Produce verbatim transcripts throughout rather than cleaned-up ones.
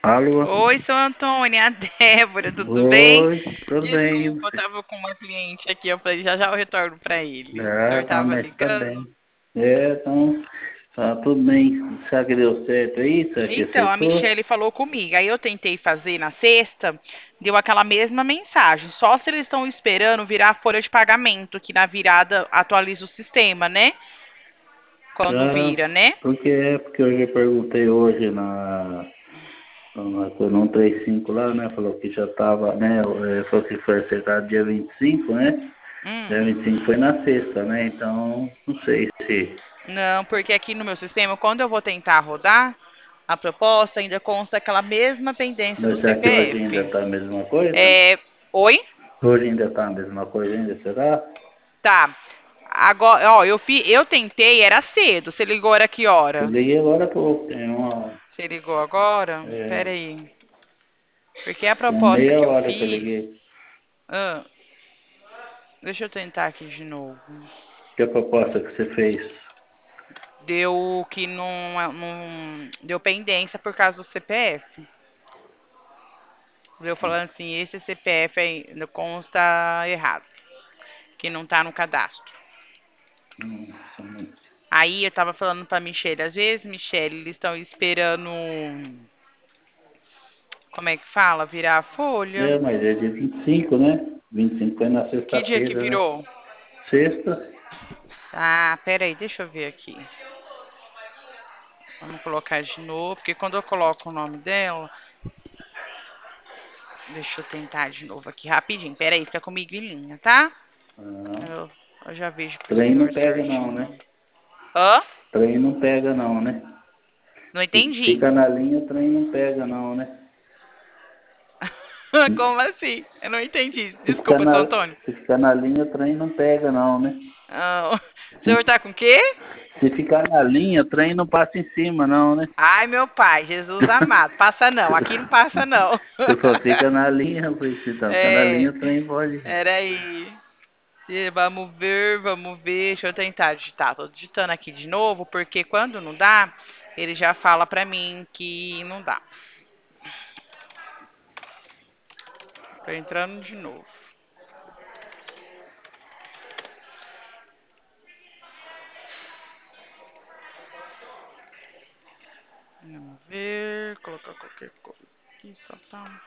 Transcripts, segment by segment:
Alô? Oi, seu Antônio, é a Débora, tudo bem? Oi, tudo bem? Desculpa, eu tava com uma cliente aqui, eu falei, já já eu retorno pra ele. O Ah, senhor tá, tava mas tá ligando? bem. É, então, tá tudo bem. Será que deu certo aí? Será que Então, a acertou? Michelle falou comigo, aí eu tentei fazer na sexta, deu aquela mesma mensagem, só se eles estão esperando virar a folha de pagamento, que na virada atualiza o sistema, né? Quando Ah, vira, né? porque é, porque eu já perguntei hoje na, na no trinta e cinco lá, né? Falou que já tava, né? é, Falou que foi acertado dia vinte e cinco, né? Dia Hum. vinte e cinco foi na sexta, né? Então, não sei se. Não, porque aqui no meu sistema, quando eu vou tentar rodar, a proposta ainda consta aquela mesma pendência do Mas será que hoje ainda C P F. tá a mesma coisa? É, oi? Hoje ainda tá a mesma coisa ainda, será? Tá. Agora, ó, eu, fi, eu tentei, era cedo. Você ligou era que Eu hora? liguei agora há pouco, tem uma. Você ligou agora? É, Pera aí. Porque a tem uma proposta meia que eu hora que eu fiz. liguei. Ah, deixa eu tentar aqui de novo. Que a proposta que você fez? Deu que não, não. Deu pendência por causa do C P F. Deu falando assim: esse C P F aí consta errado. Que não tá no cadastro. Hum, Aí eu tava falando pra Michelle, às vezes, Michelle, eles estão esperando, como é que fala? Virar a folha. É, mas é dia vinte e cinco, né? vinte e cinco foi na Que dia que sexta-feira, né? virou? Sexta? Ah, pera aí, deixa eu ver aqui. Vamos colocar de novo, porque quando eu coloco o nome dela, deixa eu tentar de novo aqui rapidinho. Pera aí, fica comigo em linha, tá? Ah, Eu, eu já vejo pro trem não senhor pega não, né? certinho. Hã? Trem não pega não, né? Não Fi- entendi. Fica na linha, o trem não pega não, né? Como assim? Eu não entendi. Se ficar Desculpa, seu na, Antônio. se ficar na linha, o trem não pega não, né? Ah, o senhor tá com o quê? Se ficar na linha, o trem não passa em cima não, né? Ai, meu pai, Jesus amado. Passa não, aqui não passa não. Você falou, fica na linha, eu falei, se tá, fica na linha, É, o trem pode. peraí. E Vamos ver, vamos ver. Deixa eu tentar digitar. Tô digitando aqui de novo, porque quando não dá, ele já fala pra mim que não dá. Tô entrando de novo. Vamos ver, colocar qualquer coisa aqui, só tá.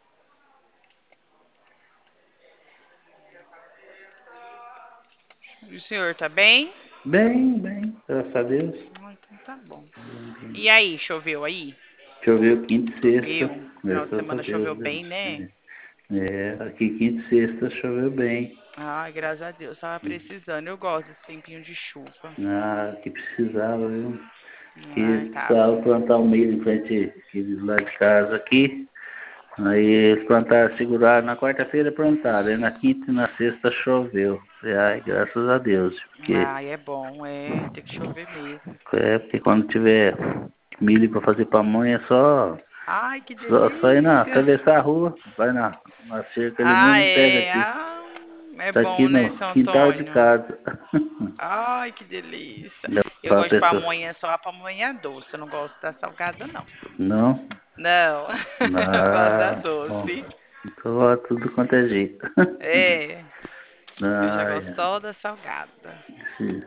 E o senhor tá bem? Bem, bem, graças a Deus. Ah, então tá bom. Bem, bem. E aí, choveu aí? Choveu quinta e sexta, Choveu. Final de graças a semana choveu Deus. bem, né? É, é, aqui quinta e sexta choveu bem. Ai, graças a Deus, tava precisando. Eu gosto desse tempinho de chuva. Ah, que precisava, viu? Que Ai, tava. precisava plantar o milho em frente aqui do lado de casa aqui. Aí eles plantaram, seguraram, na quarta-feira plantaram, aí na quinta e na sexta choveu. Falei, ai, graças a Deus, porque, Ai, é bom, é, tem que chover mesmo. é, porque quando tiver milho para fazer pamonha é só, Ai, que só, só ir na, delícia. atravessar a rua, vai na, na cerca ali Ah, mesmo e pega é. aqui. Ah, é Tá aqui bom, né, no São quintal de Antônio? casa. Ai, que delícia. Eu Levar a gosto de pessoa. pamonha, só a pamonha doce. Eu não gosto da salgada, não. Não? Não, eu gosto da Ah, bom. doce. Então, ó, tudo quanto é jeito. É, eu já Ai, gosto só da salgada. esse,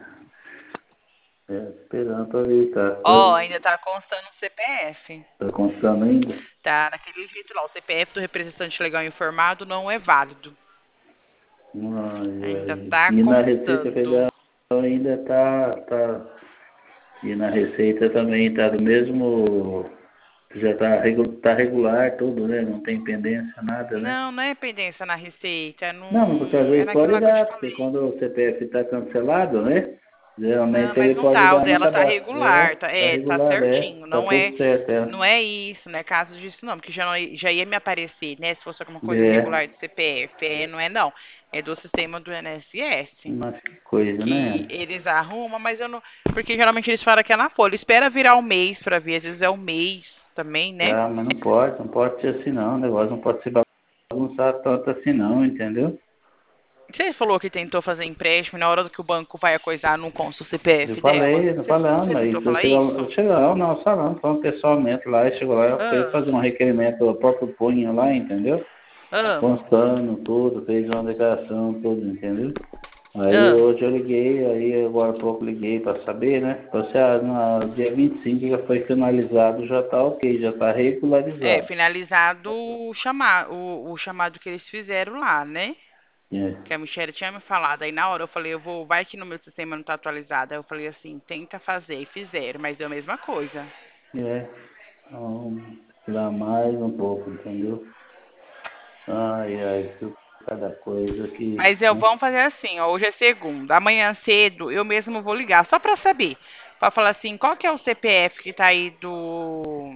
é, esperando pra ver, tá? Ó, ainda tá constando o C P F. Tá constando ainda? Tá daquele jeito lá. O C P F do representante legal informado não é válido. Ai, Ainda ai. tá E na Receita constando. Federal ainda tá, tá. E na Receita também tá do mesmo. Já tá, regu- tá regular tudo, né? Não tem pendência, nada, né? Não, não é pendência na receita, é, Não, porque às num, é vezes naquilo pode lá que eu te dar, porque falei. quando o C P F está cancelado, né? Não, Geralmente mas ele não pode tá. O dar no dela tá cadastro. É, regular, tá, tá é, tá regular, é, certinho. tá Não é, tudo certo, é. não é isso, não é caso disso não, porque já, não- já ia me aparecer, né, se fosse alguma coisa É, irregular do C P F. É, não é não. É do sistema do I N S S. mas que coisa, Que né? eles arrumam, mas eu não. Porque geralmente eles falam que é na folha. Espera virar o mês pra ver, às vezes é o mês também, né? Ah, mas não pode, não pode ser assim não, o negócio não pode ser bagunçado tanto assim não, entendeu? Você falou que tentou fazer empréstimo e na hora que o banco vai coisar não consta o C P Eu F dela? falei, tô Você, falando, você aí tentou eu falar chegou, isso? chegou, não, falando, falando pessoalmente lá, e chegou lá, eu fui Ah, fazer um requerimento, o próprio punho lá, entendeu? ah, Constando tudo, fez uma declaração, tudo, entendeu? Aí ah. hoje eu liguei, aí agora há pouco liguei para saber, né? Você, ah, no dia vinte e cinco já foi finalizado, já tá ok, já tá É, regularizado. finalizado o, chama, o, o chamado que eles fizeram lá, né? É, Que a Michelle tinha me falado. Aí na hora eu falei, eu vou, vai que no meu sistema não tá atualizado. Aí eu falei assim, tenta fazer. E fizeram, mas deu a mesma coisa. é, então, tirar mais um pouco, entendeu? Ai, ai, que- cada coisa que, Mas eu né? vamos fazer assim, ó, hoje é segunda. Amanhã cedo eu mesmo vou ligar, só pra saber. Pra falar assim, qual que é o C P F que tá aí do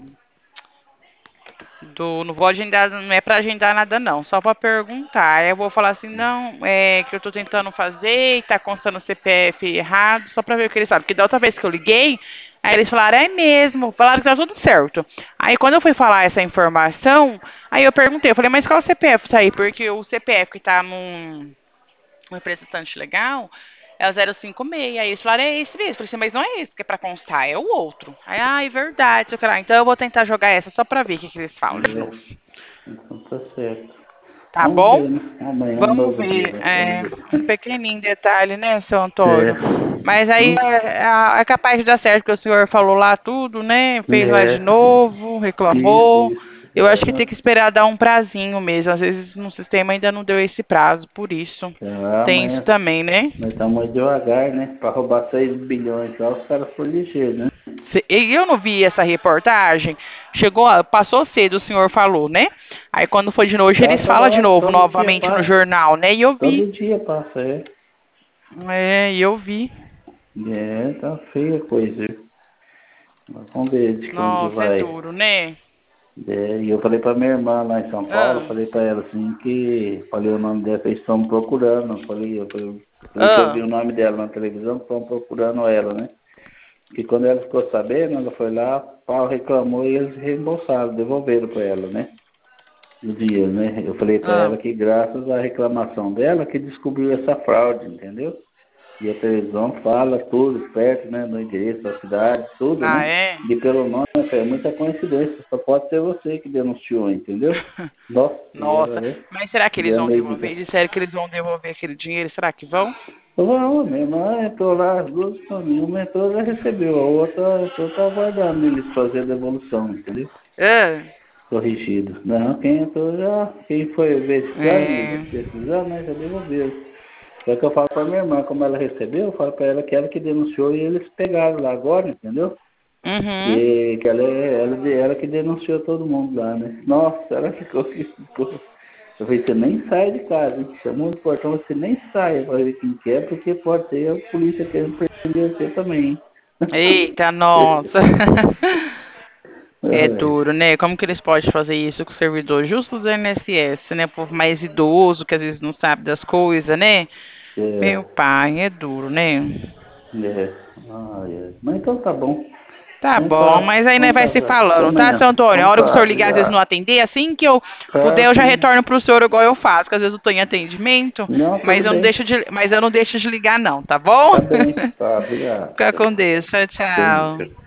do, não vou agendar, não é para agendar nada não, só para perguntar. Aí eu vou falar assim, não, é que eu tô tentando fazer e tá constando o C P F errado, só para ver o que eles falam. Porque da outra vez que eu liguei, aí eles falaram, é mesmo, falaram que tá tudo certo. Aí quando eu fui falar essa informação, aí eu perguntei, eu falei, mas qual C P F tá aí? Porque o C P F que tá num um representante legal, é o zero cinco seis. Aí eles falaram, é esse mesmo. Eu falei assim, mas não é esse que é pra constar, é o outro. Aí, ah, é verdade. sei lá. Então eu vou tentar jogar essa só pra ver o que, que eles falam de É, novo. então tá certo. Tá Vamos bom? ver, né? Amanhã é um Vamos novo dia, ver. né? Vamos É ver. um pequenininho detalhe, né, seu Antônio? Mas É, aí hum, é, é- é capaz de dar certo, que o senhor falou lá tudo, né? Fez lá de é, novo, isso, reclamou. isso. Eu acho que É, tem que esperar dar um prazinho mesmo. Às vezes no sistema ainda não deu esse prazo, por isso. é, Tem isso amanhã também, né? nós estamos muito devagar, né? Para roubar seis bilhões lá, os caras foram ligeiros, né? Se- e eu não vi essa reportagem. Chegou, a- passou cedo, o senhor falou, né? Aí quando foi de noite, eles Passa falam de lá, novo, todo dia novamente no passa. jornal, né? E eu vi. Todo dia passa, é. É, e eu vi. É, tá feia a coisa, viu? Mas vamos ver de quando que Nossa, é vai. duro, né? É, e eu falei pra minha irmã lá em São Paulo, Ah, falei pra ela assim que, falei o nome dela, eles estão procurando, falei, eu falei, falei que eu vi ah. o nome dela na televisão, estão procurando ela, né? Que quando ela ficou sabendo, ela foi lá, pau, reclamou e eles reembolsaram, devolveram pra ela, né? O dinheiro, né? Eu falei pra ela Ah. que graças à reclamação dela que descobriu essa fraude, entendeu? E a televisão fala tudo perto, né, do endereço da cidade, tudo, Ah, né? é? E pelo nome, é muita coincidência, só pode ser você que denunciou, entendeu? Nossa, e ela Nossa. é, Mas será que e eles é vão meio devolver? desgraçada. Disseram que eles vão devolver aquele dinheiro. Será que vão? Não, minha irmã entrou lá, as duas famílias, uma entrou já recebeu, a outra entrou tá aguardando eles fazer a devolução, entendeu? Ah, Corrigido. Não, quem entrou já, quem foi verificar e é. precisar, né, já devolveu. É que eu falo pra minha irmã, como ela recebeu, eu falo pra ela que ela que denunciou e eles pegaram lá agora, entendeu? Uhum. Que, que ela, é- ela, ela que denunciou todo mundo lá, né? Nossa, ela ficou, ficou. Eu falei, você nem sai de casa, hein? Chamou o portão, você nem sai pra ver quem que é, porque pode ser a polícia querendo prender você também, hein? Eita, nossa. É Ai, duro, né? Como que eles podem fazer isso com o servidor justo do I N S S, né? Por mais idoso, que às vezes não sabe das coisas, né? é, Meu pai, é duro, né? é, ai, ai. Mas então tá bom. Tá Então bom, tá, mas aí então nós vai tá, se até falando, tá, amanhã. seu Antônio? A Então hora que o tá, senhor ligar, às vezes não obrigado. atender, assim que eu puder, Tá, eu já sim. retorno pro senhor igual eu faço, que às vezes eu tô em atendimento, Não, mas tudo eu não bem. deixo de, mas eu não deixo de ligar não, tá bom? Tá bem. Tá, obrigado. Fica com Deus. Tchau, Com tchau. Deus.